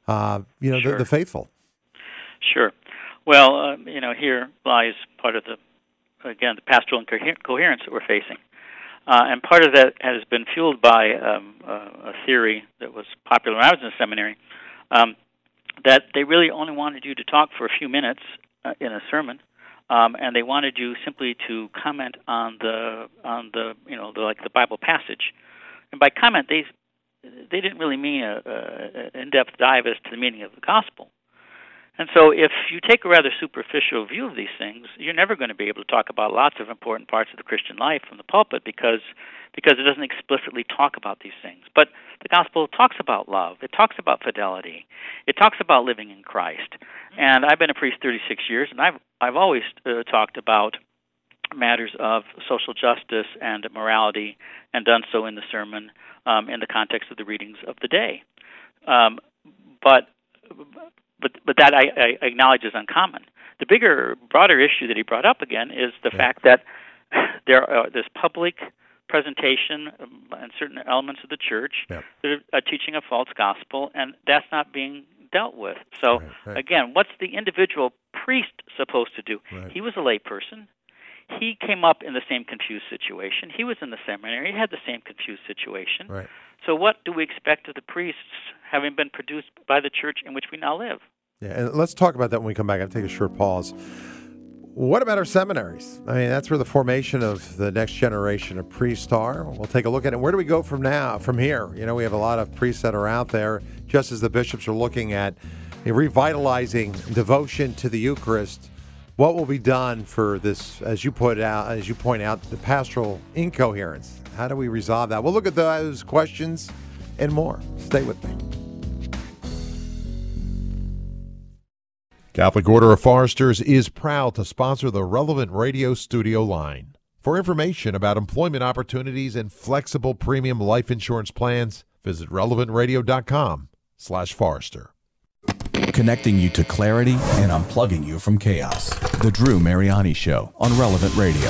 uh, you know, Sure. the, the faithful. Sure. Well, uh, you know, here lies part of the, again, the pastoral incoher- coherence that we're facing. Uh, and part of that has been fueled by um, uh, a theory that was popular when I was in the seminary, um, that they really only wanted you to talk for a few minutes uh, in a sermon, um, and they wanted you simply to comment on the on the you know the, like the Bible passage. And by comment, they they didn't really mean a, a in-depth dive as to the meaning of the gospel. And so if you take a rather superficial view of these things, you're never going to be able to talk about lots of important parts of the Christian life from the pulpit because because it doesn't explicitly talk about these things. But the gospel talks about love. It talks about fidelity. It talks about living in Christ. And I've been a priest thirty-six years, and I've I've always uh, talked about matters of social justice and morality, and done so in the sermon um, in the context of the readings of the day. Um, but But but that I, I acknowledge is uncommon. The bigger, broader issue that he brought up again is the yeah. fact that there are this public presentation and certain elements of the church yeah. that are teaching a false gospel, and that's not being dealt with. So right, right. again, what's the individual priest supposed to do? Right. He was a lay person. He came up in the same confused situation. He was in the seminary. He had the same confused situation. Right. So what do we expect of the priests having been produced by the church in which we now live? Yeah, and let's talk about that when we come back. I'll take a short pause. What about our seminaries? I mean, that's where the formation of the next generation of priests are. We'll take a look at it. Where do we go from now, from here? You know, we have a lot of priests that are out there, just as the bishops are looking at revitalizing devotion to the Eucharist. What will be done for this, as you put out, as you point out, the pastoral incoherence? How do we resolve that? We'll look at those questions and more. Stay with me. Catholic Order of Foresters is proud to sponsor the Relevant Radio studio line. For information about employment opportunities and flexible premium life insurance plans, visit relevant radio dot com slash Forester. Connecting you to clarity and unplugging you from chaos. The Drew Mariani Show on Relevant Radio.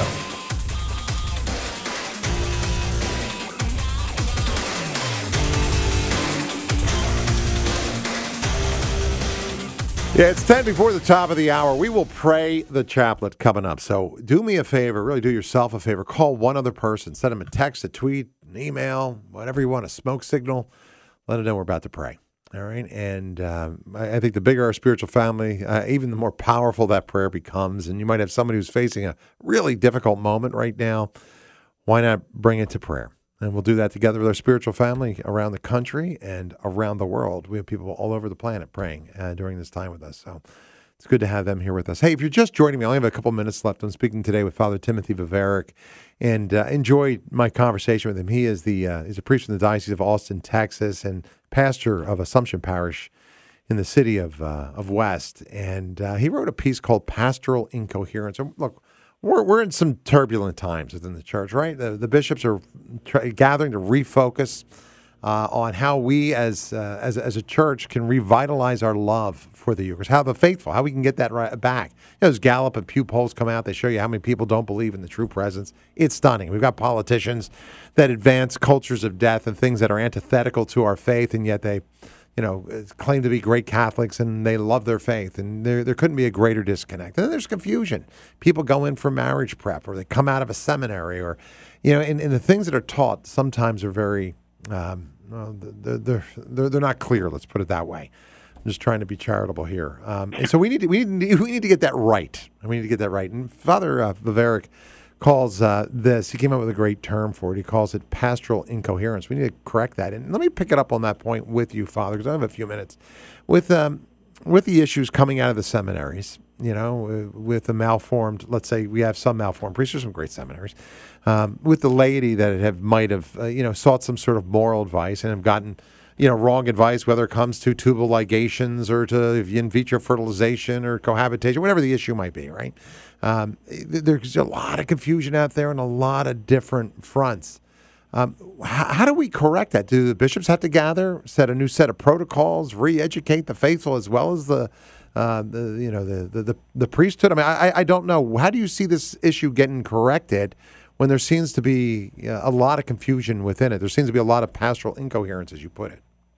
Yeah, it's ten before the top of the hour. We will pray the chaplet coming up. So do me a favor, really do yourself a favor. Call one other person. Send them a text, a tweet, an email, whatever you want, a smoke signal. Let them know we're about to pray. All right, and um, I, I think the bigger our spiritual family, uh, even the more powerful that prayer becomes. And you might have somebody who's facing a really difficult moment right now. Why not bring it to prayer? And we'll do that together with our spiritual family around the country and around the world. We have people all over the planet praying uh, during this time with us. So it's good to have them here with us. Hey, if you're just joining me, I only have a couple minutes left. I'm speaking today with Father Timothy Viveric, and uh, enjoyed my conversation with him. He is the uh, he's a priest from the Diocese of Austin, Texas, and pastor of Assumption Parish in the city of uh, of West. And uh, he wrote a piece called Pastoral Incoherence. And look, we're we're in some turbulent times within the church, right? The, the bishops are tra- gathering to refocus uh, on how we as uh, as as a church can revitalize our love for the Eucharist, how the faithful, how we can get that right back. You know, as Gallup and Pew polls come out, they show you how many people don't believe in the true presence. It's stunning. We've got politicians that advance cultures of death and things that are antithetical to our faith, and yet they, you know, claim to be great Catholics and they love their faith, and there there couldn't be a greater disconnect. And then there's confusion. People go in for marriage prep, or they come out of a seminary, or, you know, and, and the things that are taught sometimes are very, um, well, they're, they're they're they're not clear. Let's put it that way. I'm just trying to be charitable here, um, and so we need to we need we need to get that right. We need to get that right. And Father uh, Viveric calls uh, this, he came up with a great term for it. He calls it pastoral incoherence. We need to correct that. And let me pick it up on that point with you, Father, because I have a few minutes. With um, with the issues coming out of the seminaries, you know, with the malformed, let's say we have some malformed priests, there's some great seminaries, um, with the laity that have might have, uh, you know, sought some sort of moral advice and have gotten, you know, wrong advice, whether it comes to tubal ligations or to in vitro fertilization or cohabitation, whatever the issue might be, right? Um, there's a lot of confusion out there on a lot of different fronts. Um, how, how do we correct that? Do the bishops have to gather, set a new set of protocols, re-educate the faithful as well as the, uh, the you know, the, the the the priesthood? I mean, I, I don't know. How do you see this issue getting corrected when there seems to be a lot of confusion within it? There seems to be a lot of pastoral incoherence, as you put it.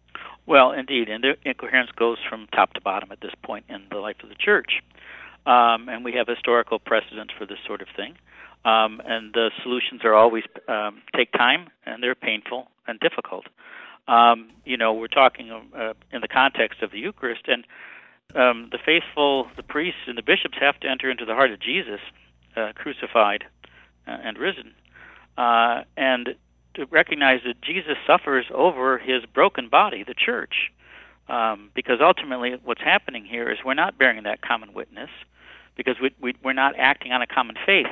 Well, indeed, and the incoherence goes from top to bottom at this point in the life of the church. Um, and we have historical precedents for this sort of thing. Um, and the solutions are always um, take time, and they're painful and difficult. Um, you know, we're talking uh, in the context of the Eucharist, and um, the faithful, the priests and the bishops have to enter into the heart of Jesus, uh, crucified uh, and risen, uh, and to recognize that Jesus suffers over his broken body, the church, um, because ultimately what's happening here is we're not bearing that common witness, because we, we, we're not acting on a common faith.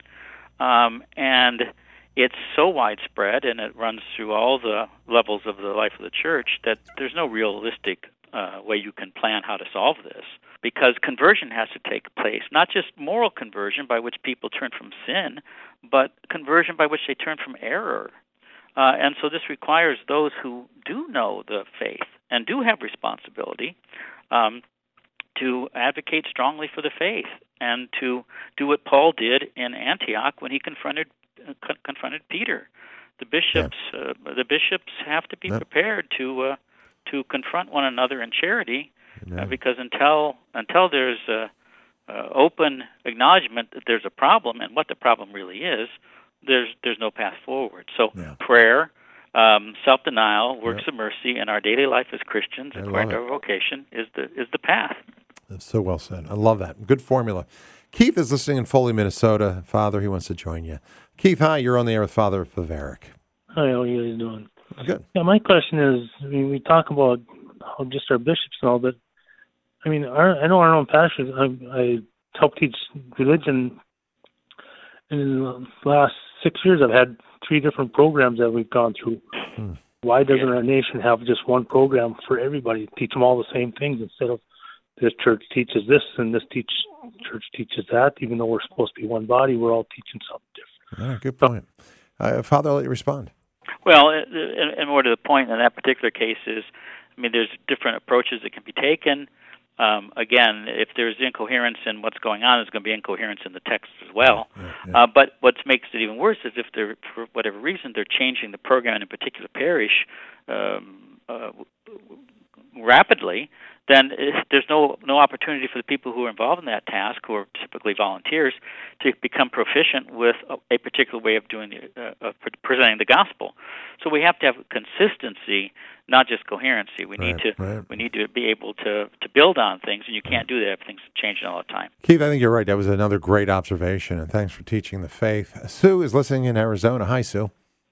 Um, and it's so widespread, and it runs through all the levels of the life of the church, that there's no realistic uh, way you can plan how to solve this, because conversion has to take place, not just moral conversion by which people turn from sin, but conversion by which they turn from error. Uh, and so this requires those who do know the faith and do have responsibility um, to advocate strongly for the faith, and to do what Paul did in Antioch when he confronted uh, co- confronted Peter. The bishops yeah. uh, the bishops have to be yep. prepared to uh, to confront one another in charity, uh, because until until there's a, uh, open acknowledgement that there's a problem and what the problem really is, there's there's no path forward. So yeah. prayer, um, self-denial, works yep. of mercy in our daily life as Christians, I according to our vocation, is the is the path. That's so well said. I love that. Good formula. Keith is listening in Foley, Minnesota. Father, he wants to join you. Keith, hi. You're on the air with Father Vivaric. Hi, how are you guys doing? Good. Yeah, my question is, I mean, we talk about how just our bishops and all, but I mean, our, I know our own pastors. I, I help teach religion. And in the last six years, I've had three different programs that we've gone through. Hmm. Why doesn't our nation have just one program for everybody? Teach them all the same things instead of this church teaches this and this teach, church teaches that. Even though we're supposed to be one body, we're all teaching something different. All right, good point. Uh, Father, I'll let you respond. Well, and more to the point in that particular case is, I mean, there's different approaches that can be taken. Um, again, if there's incoherence in what's going on, there's going to be incoherence in the text as well. Yeah, yeah. Uh, but what makes it even worse is if they're, for whatever reason, they're changing the program in a particular parish um, uh, rapidly, then there's no no opportunity for the people who are involved in that task, who are typically volunteers, to become proficient with a, a particular way of doing the, uh, of presenting the gospel. So we have to have consistency, not just coherency. We right, need to right. we need to be able to, to build on things, and you can't do that if things are changing all the time. Keith, I think you're right. That was another great observation, and thanks for teaching the faith. Sue is listening in Arizona. Hi, Sue.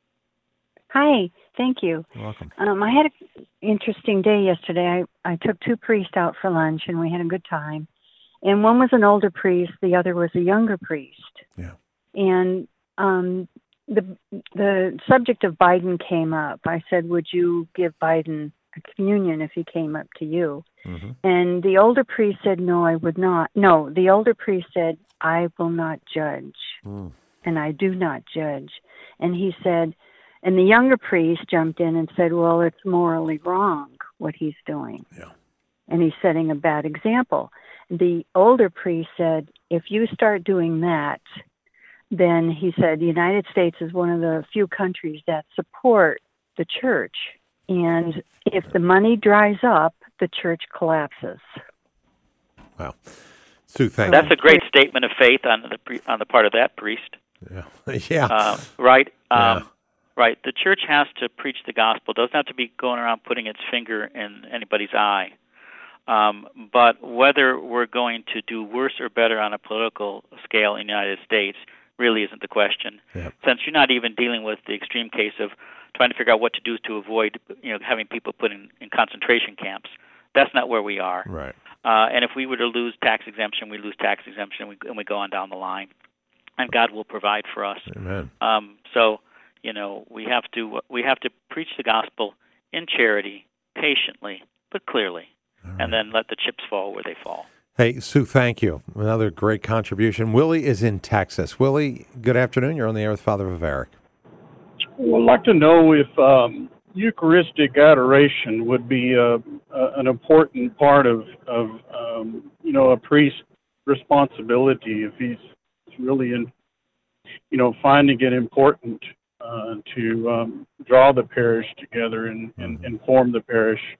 Hi. Thank you. You're welcome. Um, I had an interesting day yesterday. I, I took two priests out for lunch, and we had a good time. And one was an older priest, the other was a younger priest. Yeah. And um, the the subject of Biden came up. I said, would you give Biden a communion if he came up to you? Mm-hmm. And the older priest said, no, I would not. No, the older priest said, I will not judge. Mm. And I do not judge. And he said, and the younger priest jumped in and said, well, it's morally wrong what he's doing. Yeah. And he's setting a bad example. The older priest said, if you start doing that, then he said, the United States is one of the few countries that support the church. And if the money dries up, the church collapses. Wow. Sue, thank That's you. a great statement of faith on the pre- on the part of that priest. Yeah. yeah. Uh, right? Um, yeah. Right. The church has to preach the gospel. It doesn't have to be going around putting its finger in anybody's eye. Um, but whether we're going to do worse or better on a political scale in the United States really isn't the question. Yep. Since you're not even dealing with the extreme case of trying to figure out what to do to avoid, you know, having people put in, in concentration camps. That's not where we are. Right. Uh, and if we were to lose tax exemption, we lose tax exemption, and we, and we go on down the line. And God will provide for us. Amen. Um, so... You know, we have to we have to preach the gospel in charity, patiently, but clearly, right. and then let the chips fall where they fall. Hey, Sue, thank you. Another great contribution. Willie is in Texas. Willie, good afternoon. You're on the air with Father Vivaric. Well, I'd like to know if um, Eucharistic adoration would be uh, uh, an important part of, of um, you know, a priest's responsibility if he's really, in, you know, finding it important Uh, to um, draw the parish together and, and inform the parish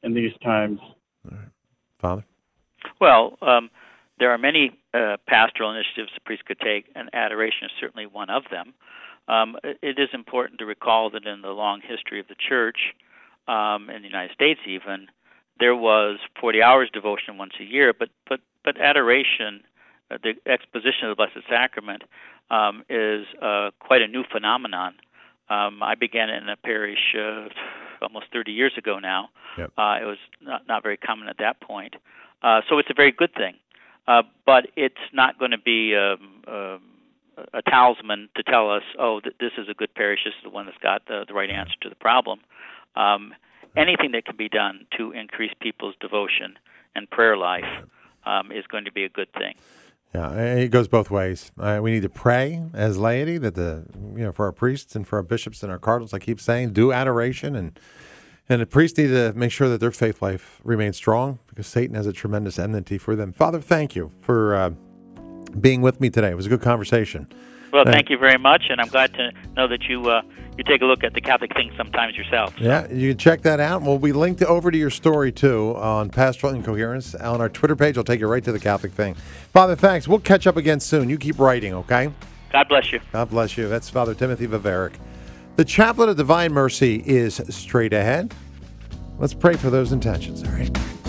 in these times. All right. Father? Well, um, there are many uh, pastoral initiatives the priest could take, and adoration is certainly one of them. Um, it is important to recall that in the long history of the Church, um, in the United States even, there was forty hours devotion once a year, but but, but adoration, uh, the exposition of the Blessed Sacrament, um, is uh, quite a new phenomenon. Um, I began it in a parish uh, almost thirty years ago now. Yep. Uh, it was not, not very common at that point. Uh, so it's a very good thing. Uh, but it's not going to be um, um, a talisman to tell us, oh, th- this is a good parish, this is the one that's got the, the right answer to the problem. Um, anything that can be done to increase people's devotion and prayer life um, is going to be a good thing. Yeah, it goes both ways. Uh, we need to pray as laity that the you know for our priests and for our bishops and our cardinals. I keep saying, do adoration, and and the priests need to make sure that their faith life remains strong because Satan has a tremendous enmity for them. Father, thank you for uh, being with me today. It was a good conversation. Well, Uh, thank you very much, and I'm glad to know that you uh, you take a look at the Catholic thing sometimes yourself. Yeah, you can check that out. We'll be linked over to your story, too, on Pastoral Incoherence. On our Twitter page, I'll take you right to the Catholic thing. Father, thanks. We'll catch up again soon. You keep writing, okay? God bless you. God bless you. That's Father Timothy Viveric. The Chaplet of Divine Mercy is straight ahead. Let's pray for those intentions, all right?